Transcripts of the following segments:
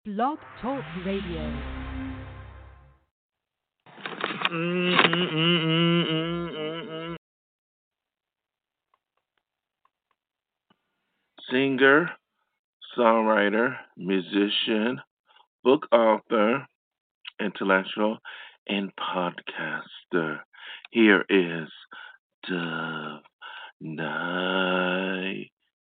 Blog Talk Radio. Singer, songwriter, musician, book author, intellectual, and podcaster. Here is Dove Night.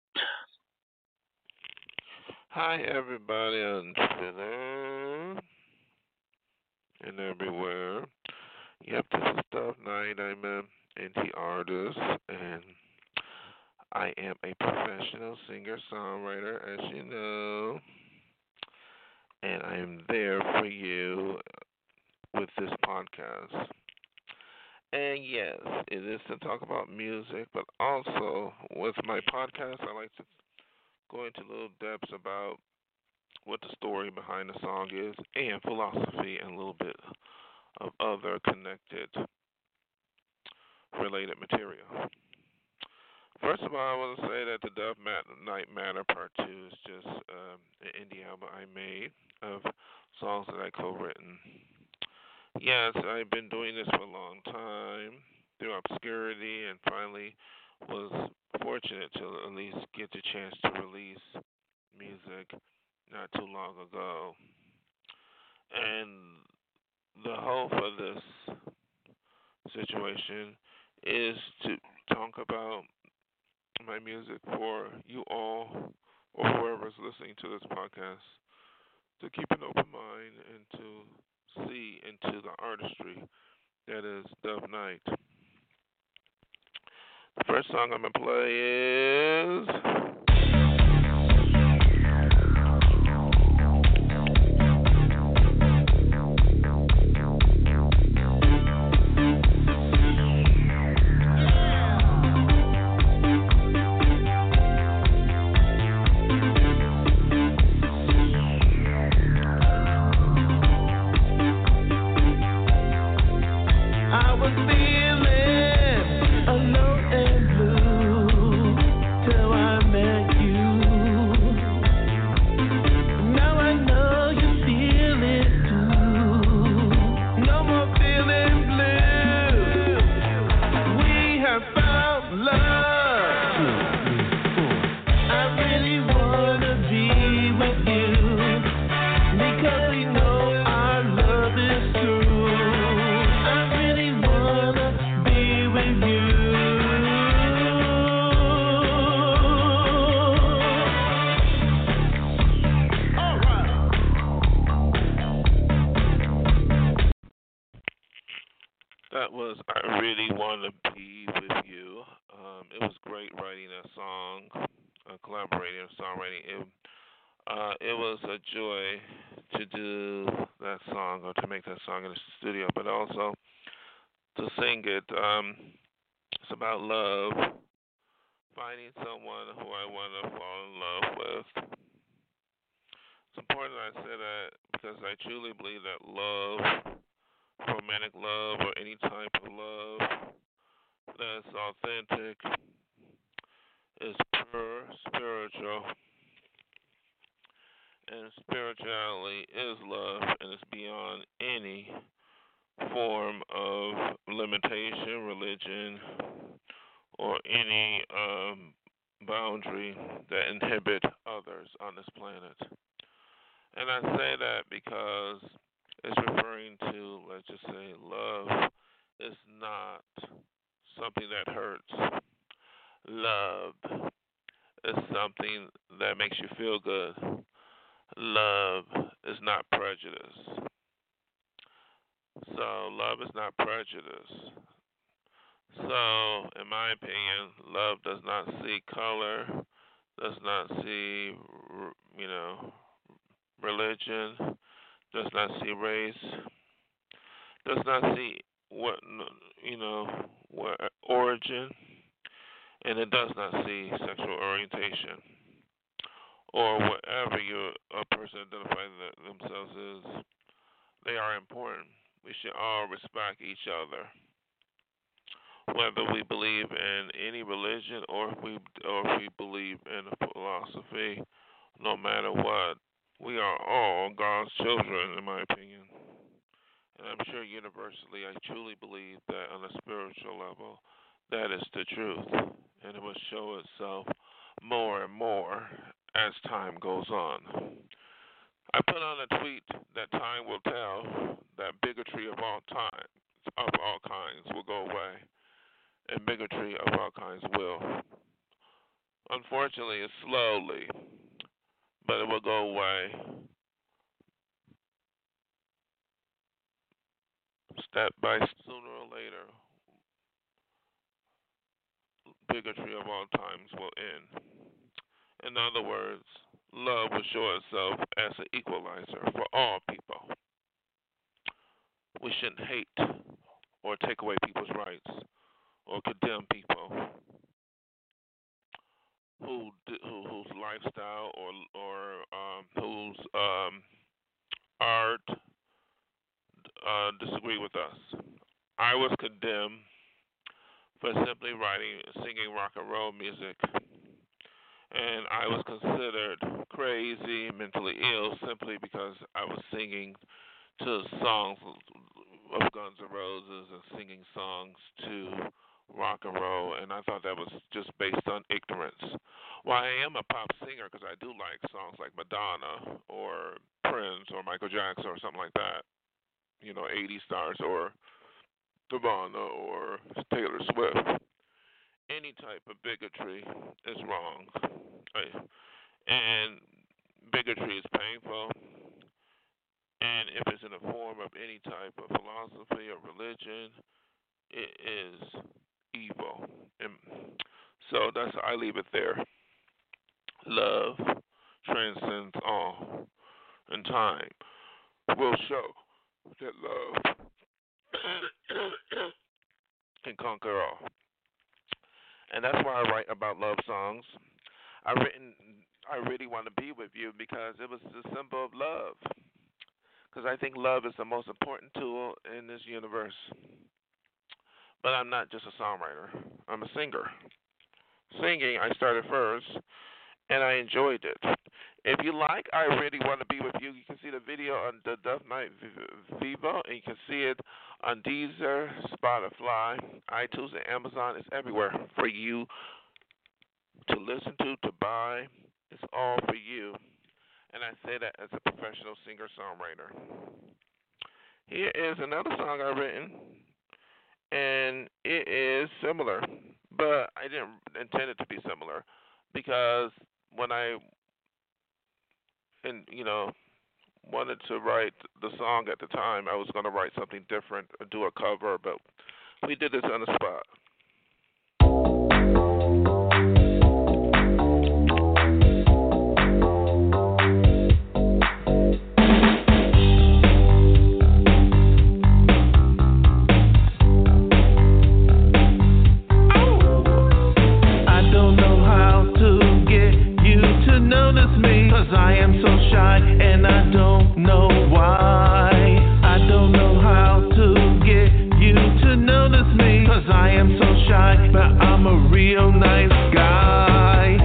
Hi, everybody on Twitter and everywhere. Yep, this is Dove Night. I'm an indie artist, and I am a professional singer-songwriter, as you know. And I am there for you with this podcast. And yes, it is to talk about music, but also with my podcast, I like to go into little depths about what the story behind the song is, and philosophy, and a little bit of other connected related material. First of all, I want to say that the Dove Night Matter Part 2 is just an indie album I made of songs that I co-written. Yes, I've been doing this for a long time through obscurity, and finally was fortunate to at least get the chance to release music not too long ago. And the hope for this situation is to talk about my music for you all or whoever's listening to this podcast to keep an open mind and to see into the artistry that is Dove Night. The first song I'm going to play is that was I Really Wanna Be With You. It was great writing that song, collaborating on songwriting. It was a joy to do that song or to make that song in the studio, but also to sing it. It's about love, finding someone who I want to fall in love with. It's important I say that because I truly believe that love, romantic love, or any type of love that's authentic, is pure spiritual. And spirituality is love, and it's beyond any form of limitation, religion, or any boundary that inhibit others on this planet. And I say that because it's referring to, let's just say, love is not something that hurts. Love is something that makes you feel good. Love is not prejudice. So, love is not prejudice. So, in my opinion, love does not see color, does not see, religion, does not see race, does not see what origin, and it does not see sexual orientation or whatever a person identifies themselves as. They are important. We should all respect each other, whether we believe in any religion or if we believe in a philosophy. No matter what, We are all God's children, in my opinion. And I'm sure universally, I truly believe that on a spiritual level, that is the truth. And it will show itself more and more as time goes on. I put on a tweet that time will tell that bigotry of all kinds, will go away, and bigotry of all kinds will. Unfortunately, it's slowly, but it will go away step by step. Sooner or later, bigotry of all times will end. In other words, love will show itself as an equalizer for all people. We shouldn't hate or take away people's rights or condemn people whose lifestyle or whose art disagree with us. I was condemned for simply writing and singing rock and roll music, and I was considered crazy, mentally ill, simply because I was singing to songs of Guns N' Roses and singing songs to rock and roll, and I thought that was just based on ignorance. While I am a pop singer, because I do like songs like Madonna or Prince or Michael Jackson or something like that, 80 stars or Nirvana or Taylor Swift. Any type of bigotry is wrong. Right? And bigotry is painful. And if it's in the form of any type of philosophy or religion, it is evil. And so I leave it there. Love transcends all. And time will show that love can conquer all. And that's why I write about love songs. I really want to be with you because it was the symbol of love. Because I think love is the most important tool in this universe. But I'm not just a songwriter. I'm a singer. Singing, I started first, and I enjoyed it. If you like I Really Want to Be With You, you can see the video on the Duff Night Vivo, and you can see it on Deezer, Spotify, iTunes, and Amazon. It's everywhere for you to listen to buy. It's all for you. And I say that as a professional singer-songwriter. Here is another song I've written, and it is similar, but I didn't intend it to be similar because when I wanted to write the song at the time, I was going to write something different, do a cover, but we did this on the spot. I am so shy and I don't know why. I don't know how to get you to notice me, 'cause I am so shy, but I'm a real nice guy.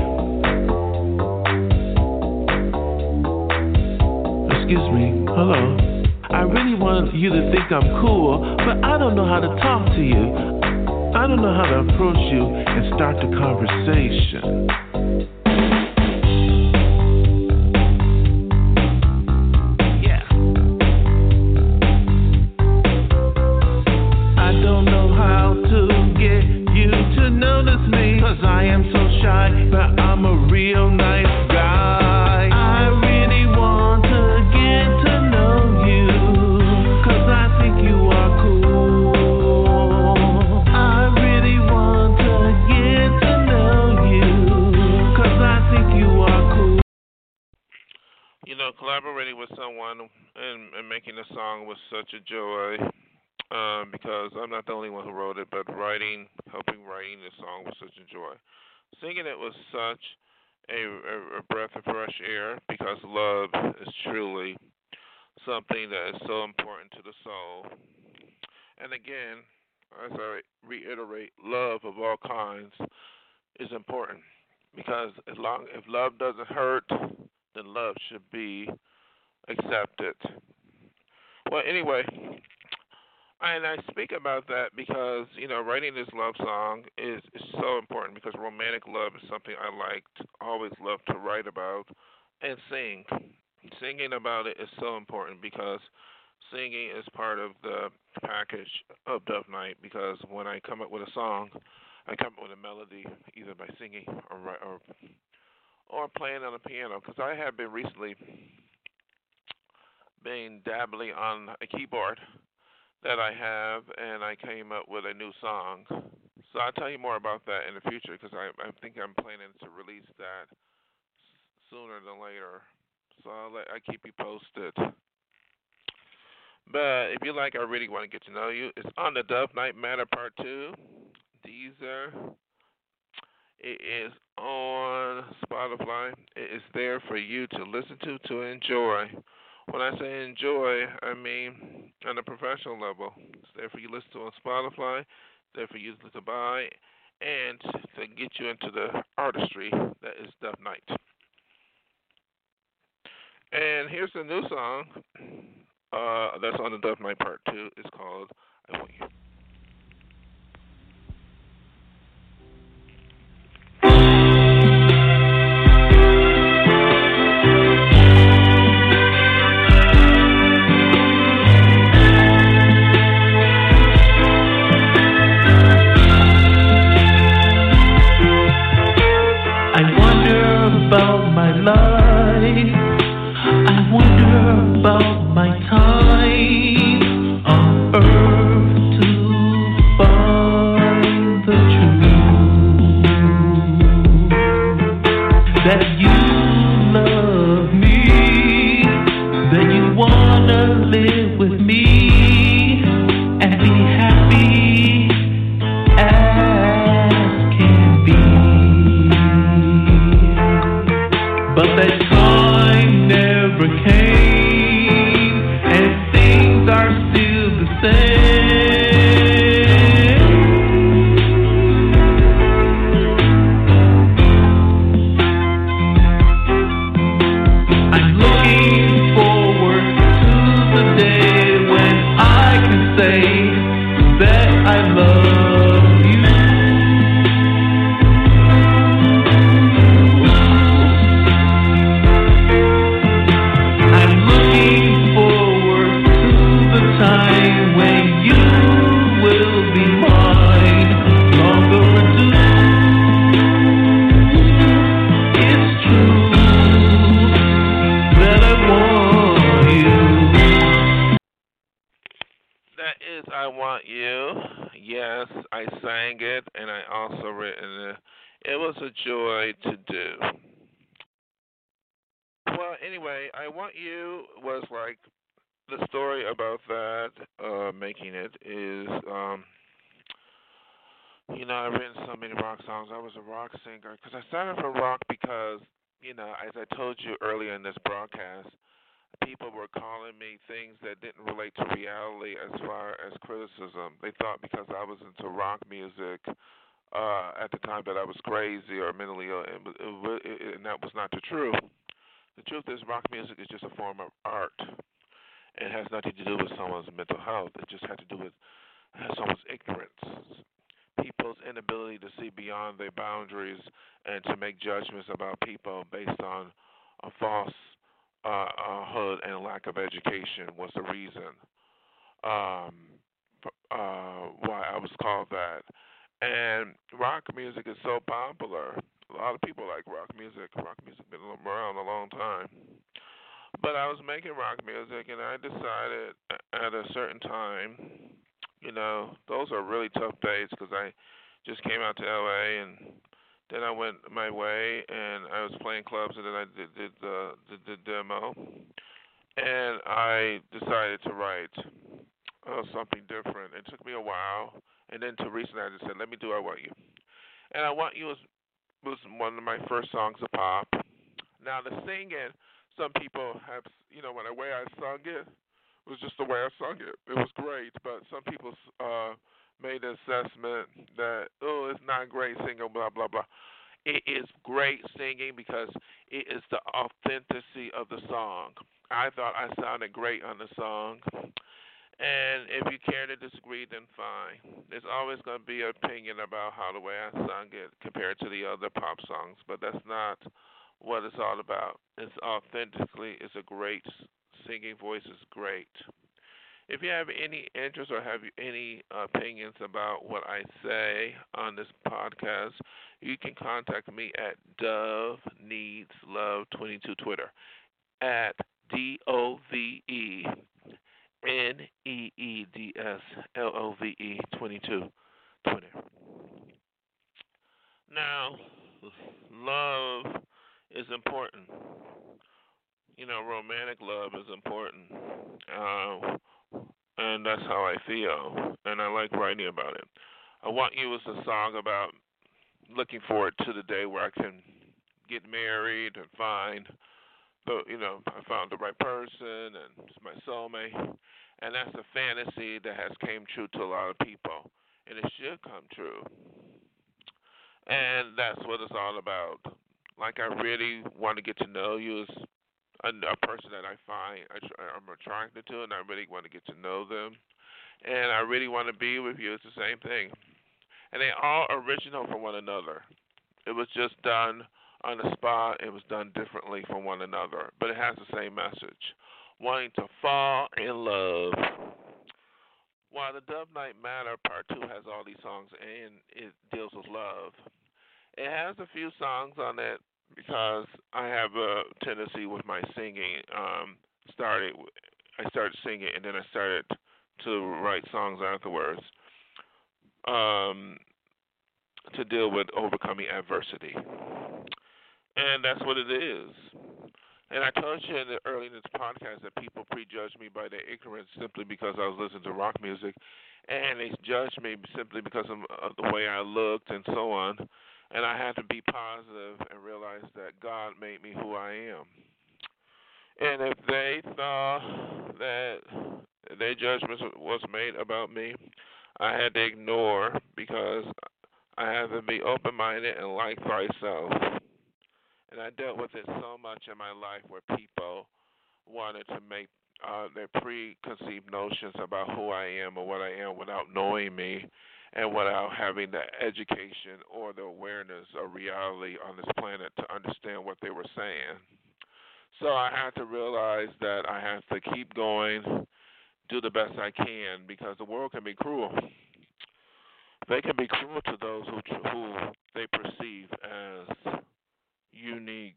Excuse me, hello. I really want you to think I'm cool, but I don't know how to talk to you. I don't know how to approach you and start the conversation. I am so shy, but I'm a real nice guy. I really want to get to know you, 'cause I think you are cool. I really want to get to know you, 'cause I think you are cool. Collaborating with someone and making a song was such a joy. Because I'm not the only one who wrote it, but helping writing the song was such a joy. Singing it was such a breath of fresh air because love is truly something that is so important to the soul. And again, as I reiterate, love of all kinds is important because if love doesn't hurt, then love should be accepted. Well, anyway, and I speak about that because writing this love song is so important because romantic love is something I always loved to write about and sing. Singing about it is so important because singing is part of the package of Dove Night. Because when I come up with a song, I come up with a melody either by singing or playing on a piano. Because I have been recently been dabbling on a keyboard that I have, and I came up with a new song. So I'll tell you more about that in the future because I think I'm planning to release that sooner than later. So I keep you posted. But if you like, I really want to get to know you. It's on the Dove Night Matter Part 2. Deezer. It is on Spotify. It is there for you to listen to enjoy. When I say enjoy, I mean on a professional level. It's there for you to listen to on Spotify. It's there for you to buy and to get you into the artistry that is Dove Night. And here's the new song that's on the Dove Night Part 2. It's called I Want You. I wonder about my life. I wonder about my time on earth to find the truth. That you love me, that you wanna live with me and be happy as can be. But that time never came, and things are still the same. I'm looking forward to the day when I can say that I love you. I'm looking forward to the time when you will be mine. Long overdue. It's true that I want you. That is I Want You. Yes, I sang it and I also written it. It was a joy to do. Well, anyway, I Want You was like the story about that, making it is, I've written so many rock songs. I was a rock singer because I started for rock because, as I told you earlier in this broadcast, people were calling me things that didn't relate to reality as far as criticism. They thought because I was into rock music at the time that I was crazy or mentally ill, and that was not the truth. The truth is rock music is just a form of art. It has nothing to do with someone's mental health. It just had to do with someone's ignorance, people's inability to see beyond their boundaries and to make judgments about people based on a false hood and lack of education was the reason why I was called that. And rock music is so popular. A lot of people like rock music. Rock music has been around a long time. But I was making rock music, and I decided at a certain time, those are really tough days because I just came out to LA, and then I went my way, and I was playing clubs, and then I did the demo, and I decided to write something different. It took me a while, and then to recently I just said, let me do I Want You. And I Want You was one of my first songs of pop. Now the singing, some people have, when the way I sung it was just the way I sung it. It was great, but some people made the assessment that, it's not great singing, blah, blah, blah. It is great singing because it is the authenticity of the song. I thought I sounded great on the song. And if you care to disagree, then fine. There's always going to be an opinion about how the way I sung it compared to the other pop songs, but that's not what it's all about. It's authentically, it's a great singing voice is great. If you have any interest or have any opinions about what I say on this podcast, you can contact me at Dove Needs Love 22 Twitter at DOVENEEDSLOVE 22 Twitter. Now, love is important. You know, romantic love is important. And that's how I feel. And I like writing about it. I Want You is a song about looking forward to the day where I can get married and find I found the right person and it's my soulmate. And that's a fantasy that has came true to a lot of people. And it should come true. And that's what it's all about. Like, I really want to get to know you as a person that I find I'm attracted to, and I really want to get to know them. And I really want to be with you. It's the same thing. And they all original from one another. It was just done on the spot. It was done differently from one another. But it has the same message. Wanting to fall in love. While the Dub Night Matter Part 2 has all these songs and it deals with love, it has a few songs on it because I have a tendency with my singing. I started singing and then I started to write songs afterwards to deal with overcoming adversity. And that's what it is. And I told you early in this podcast that people prejudge me by their ignorance simply because I was listening to rock music, and they judged me simply because of the way I looked and so on. And I had to be positive and realize that God made me who I am. And if they thought that their judgment was made about me, I had to ignore because I have to be open-minded and like thyself. And I dealt with it so much in my life where people wanted to make their preconceived notions about who I am or what I am without knowing me and without having the education or the awareness of reality on this planet to understand what they were saying. So I had to realize that I have to keep going, do the best I can, because the world can be cruel. They can be cruel to those who they perceive as unique.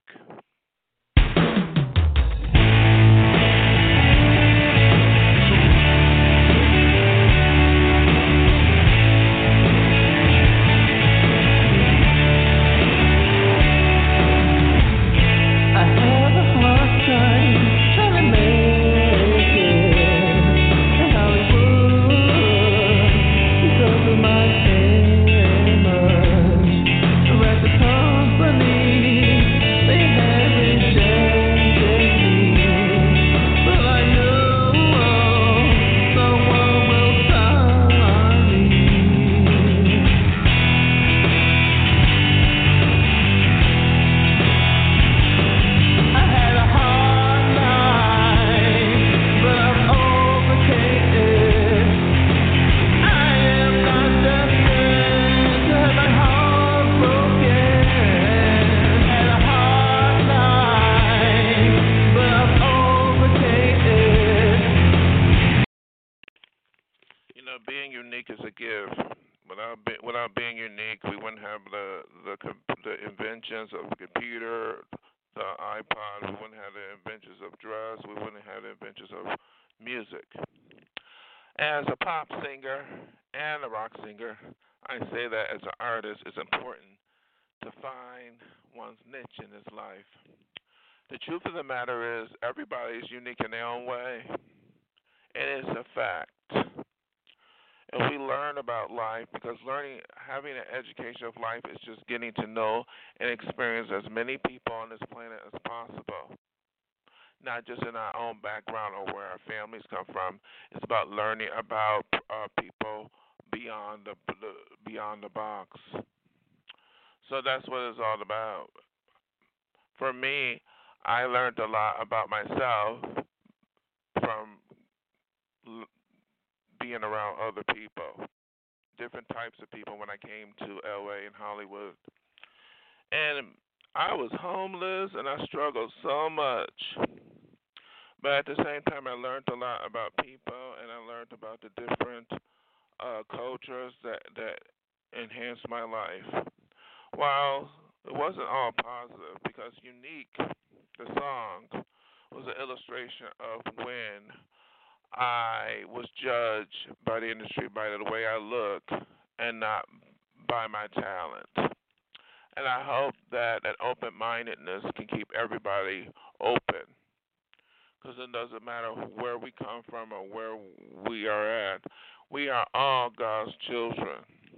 Being unique is a gift. Without being unique, we wouldn't have the inventions of the computer, the iPod. We wouldn't have the inventions of drugs. We wouldn't have the inventions of music. As a pop singer and a rock singer, I say that as an artist, it's important to find one's niche in this life. The truth of the matter is, everybody is unique in their own way. It is a fact. And we learn about life because having an education of life is just getting to know and experience as many people on this planet as possible. Not just in our own background or where our families come from. It's about learning about people beyond the box. So that's what it's all about. For me, I learned a lot about myself from being around other people, different types of people when I came to LA and Hollywood. And I was homeless and I struggled so much. But at the same time, I learned a lot about people and I learned about the different cultures that enhanced my life. While it wasn't all positive, because Unique, the song, was an illustration of when I was judged by the industry by the way I look and not by my talent. And I hope that an open mindedness can keep everybody open. Because it doesn't matter where we come from or where we are at. We are all God's children.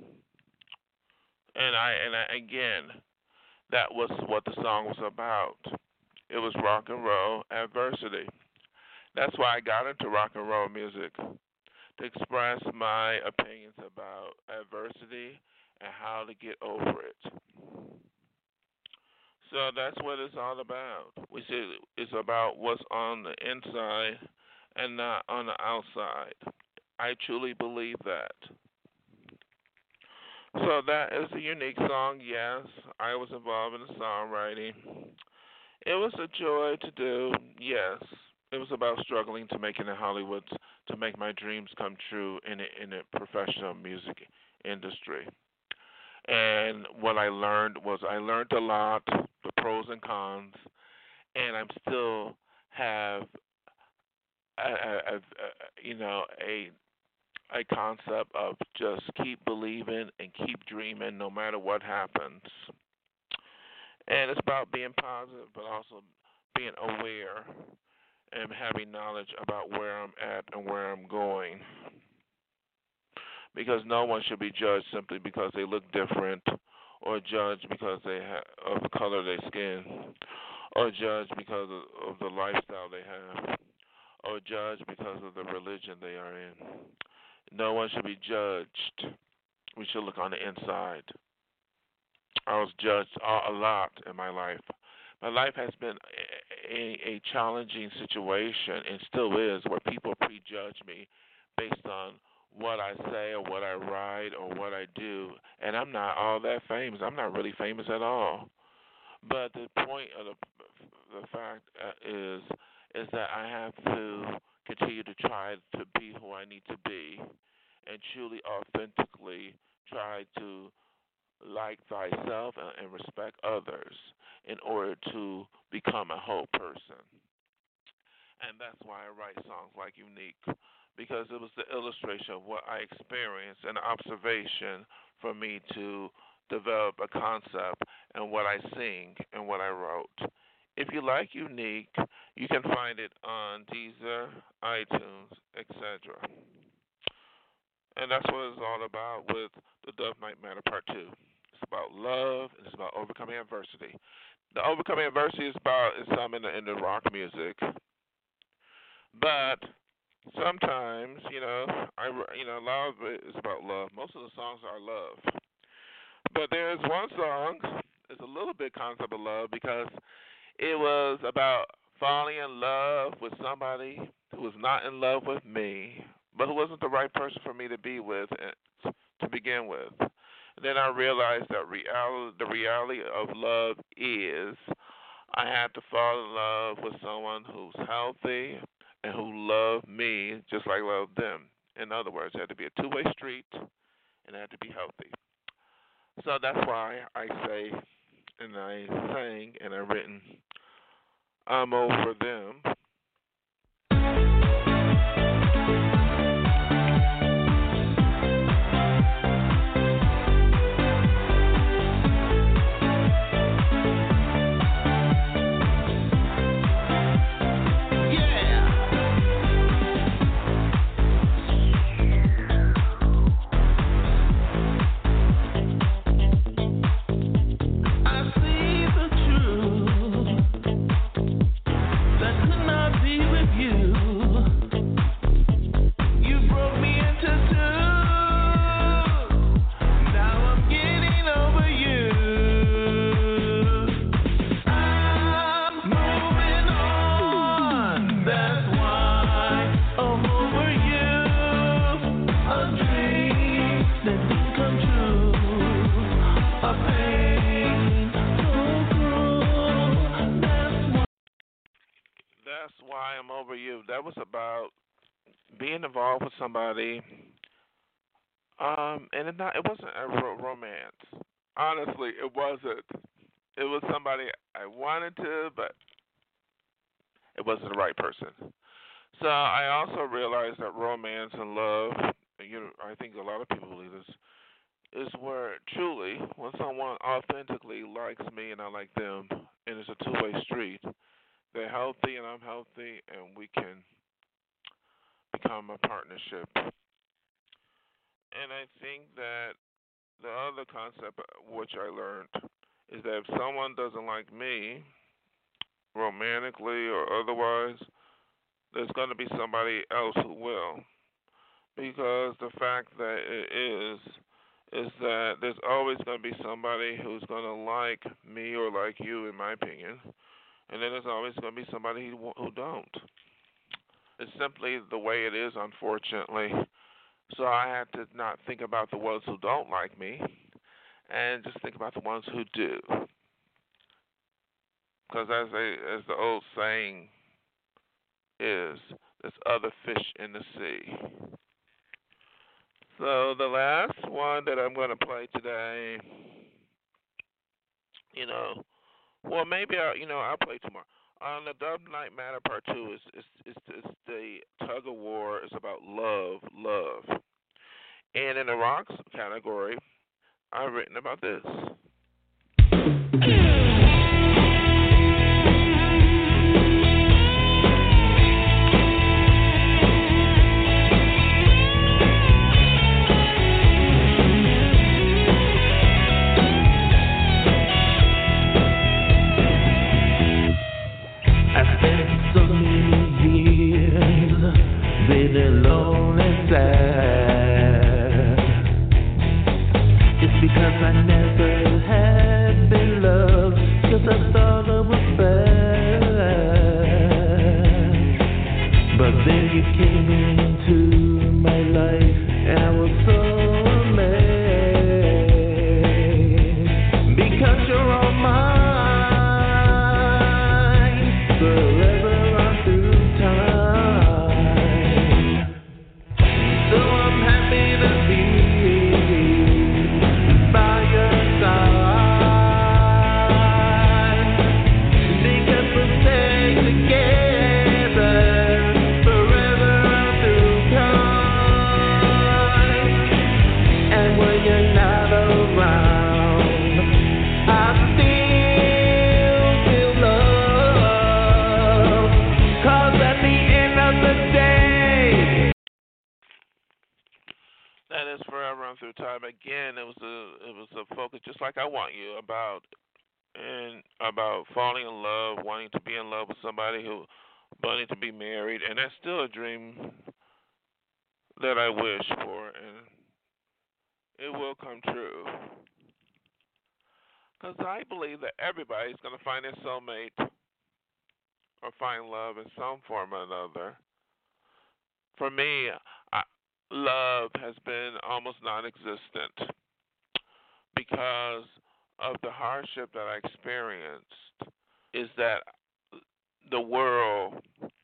Again, that was what the song was about. It was rock and roll adversity. That's why I got into rock and roll music, to express my opinions about adversity and how to get over it. So that's what it's all about. We say it's about what's on the inside and not on the outside. I truly believe that. So that is a Unique song. Yes, I was involved in the songwriting. It was a joy to do. Yes, it was about struggling to make it in Hollywood, to make my dreams come true in the professional music industry. And what I learned was I learned a lot, the pros and cons, and I'm still have a concept of just keep believing and keep dreaming no matter what happens. And it's about being positive, but also being aware and having knowledge about where I'm at and where I'm going. Because no one should be judged simply because they look different, or judged because they of the color of their skin, or judged because of the lifestyle they have, or judged because of the religion they are in. No one should be judged. We should look on the inside. I was judged a lot in my life. My life has been a challenging situation, and still is, where people prejudge me based on what I say or what I write or what I do, and I'm not all that famous. I'm not really famous at all. But the point of the fact is that I have to continue to try to be who I need to be, and truly, authentically try to like thyself and respect others in order to become a whole person. And that's why I write songs like Unique, because it was the illustration of what I experienced, an observation for me to develop a concept and what I sing and what I wrote. If you like Unique, you can find it on Deezer, iTunes, etc. And that's what it's all about with the Dove Night Matter Part 2. It's about love, and it's about overcoming adversity. The overcoming adversity is some in the rock music. But sometimes, a lot of it is about love. Most of the songs are love. But there's one song, it's a little bit concept of love, because it was about falling in love with somebody who was not in love with me, but who wasn't the right person for me to be with to begin with. And then I realized that the reality of love is I had to fall in love with someone who's healthy and who loved me just like I loved them. In other words, it had to be a two-way street, and it had to be healthy. So that's why I say, and I sang, and I've written, I'm over them. I see the truth that tonight that was about being involved with somebody, and it wasn't a romance. Honestly, it wasn't. It was somebody I wanted to, but it wasn't the right person. So I also realized that romance and love, I think a lot of people believe this, is where truly, when someone authentically likes me and I like them, and it's a two-way street, they're healthy and I'm healthy, and we can become a partnership. And I think that the other concept which I learned is that if someone doesn't like me, romantically or otherwise, there's going to be somebody else who will. Because the fact that it is that there's always going to be somebody who's going to like me or like you, in my opinion, and then there's always going to be somebody who don't. It's simply the way it is, unfortunately. So I had to not think about the ones who don't like me, and just think about the ones who do. Because as the old saying is, there's other fish in the sea. So the last one that I'm going to play today, well, maybe I'll play tomorrow. On the Dub Night Matter Part 2 is the tug of war. It's about love. And in the rocks category, I've written about this. I spent so many years being alone and sad. It's because I never had been loved, 'cause I thought I was bad. But then you came into my life and I was so amazed. Because you're all mine. Through time again, it was a focus just like I Want You about falling in love, wanting to be in love with somebody wanting to be married, and that's still a dream that I wish for, and it will come true. Because I believe that everybody's going to find their soulmate or find love in some form or another. For me, love has been almost non-existent because of the hardship that I experienced. Is that the world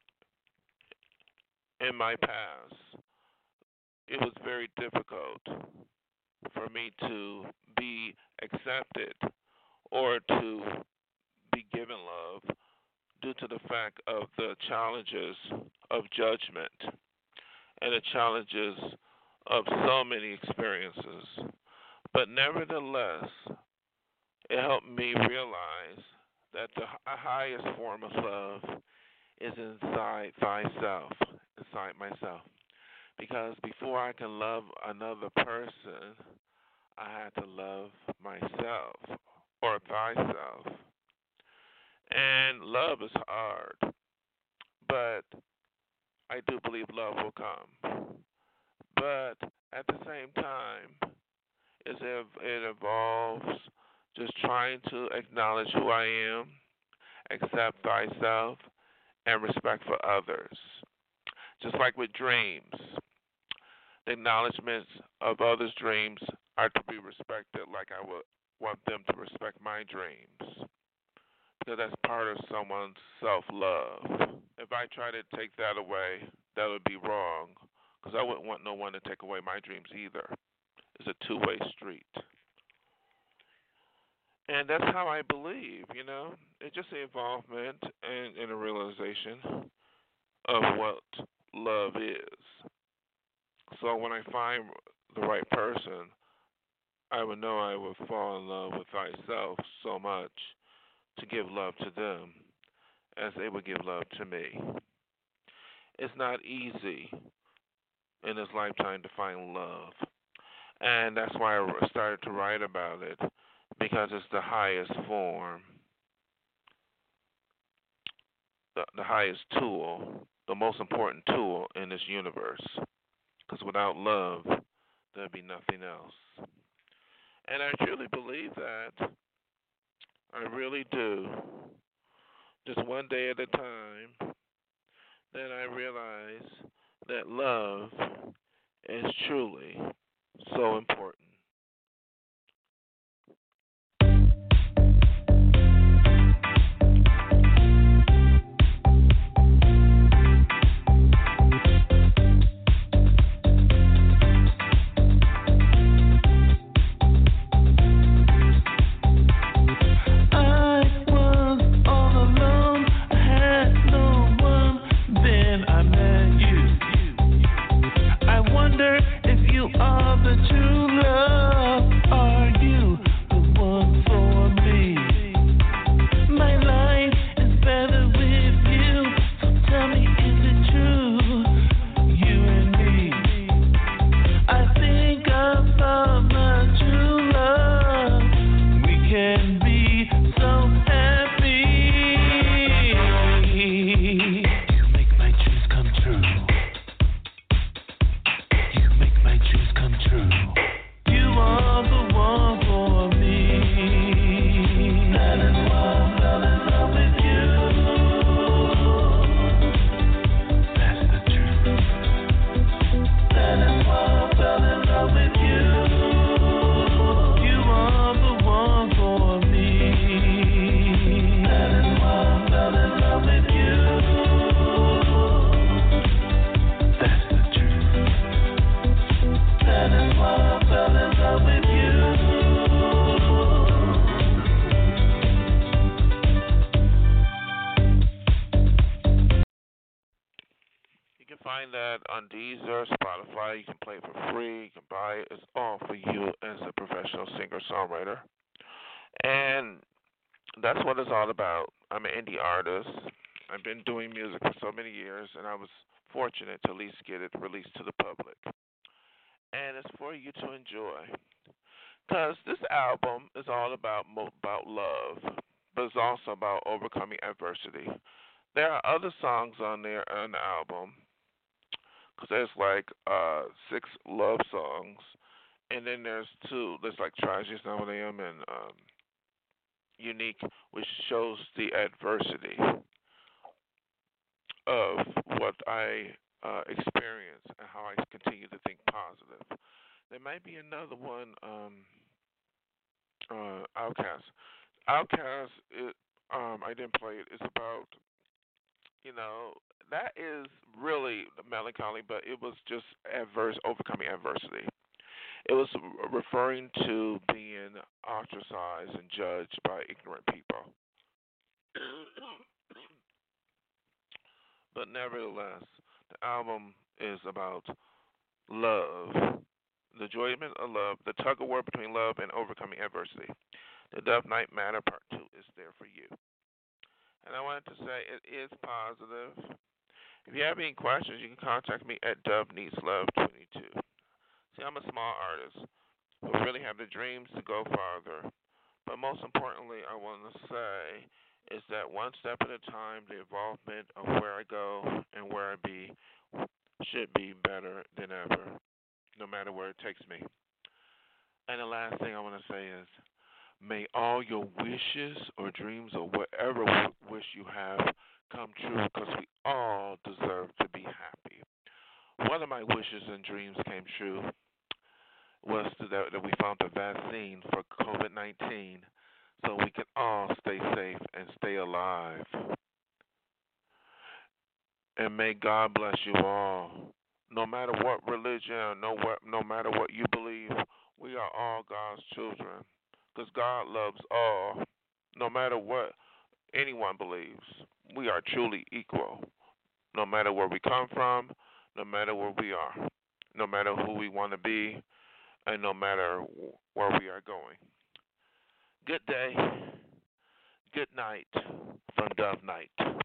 in my past, it was very difficult for me to be accepted or to be given love due to the fact of the challenges of judgment and the challenges of so many experiences. But nevertheless, it helped me realize that the highest form of love is inside thyself, inside myself. Because before I can love another person, I had to love myself or thyself. And love is hard, but I do believe love will come. But at the same time, it involves just trying to acknowledge who I am, accept thyself, and respect for others. Just like with dreams, the acknowledgments of others' dreams are to be respected like I would want them to respect my dreams. because that's part of someone's self-love. If I try to take that away, that would be wrong, because I wouldn't want no one to take away my dreams either. It's a two-way street. And that's how I believe, It's just the involvement and a realization of what love is. So when I find the right person, I would know I would fall in love with myself so much to give love to them as they would give love to me. It's not easy in this lifetime to find love. And that's why I started to write about it, because it's the highest form, the highest tool, the most important tool in this universe. Because without love, there'd be nothing else. And I truly believe that. I really do. Just one day at a time, then I realize that love is truly so important. Find that on Deezer, Spotify. You can play it for free. You can buy it. It's all for you as a professional singer-songwriter. And that's what it's all about. I'm an indie artist. I've been doing music for so many years, and I was fortunate to at least get it released to the public. And it's for you to enjoy. Because this album is all about love, but it's also about overcoming adversity. There are other songs on there on the album, because there's like 6 love songs, and then there's 2. There's like Tragedies Now and Am and Unique, which shows the adversity of what I experience and how I continue to think positive. There might be another one, Outcast. Outcast, I didn't play it. It's about, that is really melancholy, but it was just overcoming adversity. It was referring to being ostracized and judged by ignorant people. But nevertheless, the album is about love, the enjoyment of love, the tug of war between love and overcoming adversity. The Dove Night Matter Part 2 is there for you. And I wanted to say it is positive. If you have any questions, you can contact me at DoveNeedsLove22. See, I'm a small artist who really have the dreams to go farther. But most importantly, I want to say is that one step at a time, the involvement of where I go and where I be should be better than ever, no matter where it takes me. And the last thing I want to say is, may all your wishes or dreams or whatever wish you have come true, because we all deserve to be happy. One of my wishes and dreams came true was that we found a vaccine for COVID-19 so we can all stay safe and stay alive. And may God bless you all. No matter what religion, no matter what you believe, we are all God's children. Because God loves all. No matter what anyone believes, we are truly equal. No matter where we come from, no matter where we are, no matter who we want to be, and no matter where we are going. Good day, good night from Dove Night.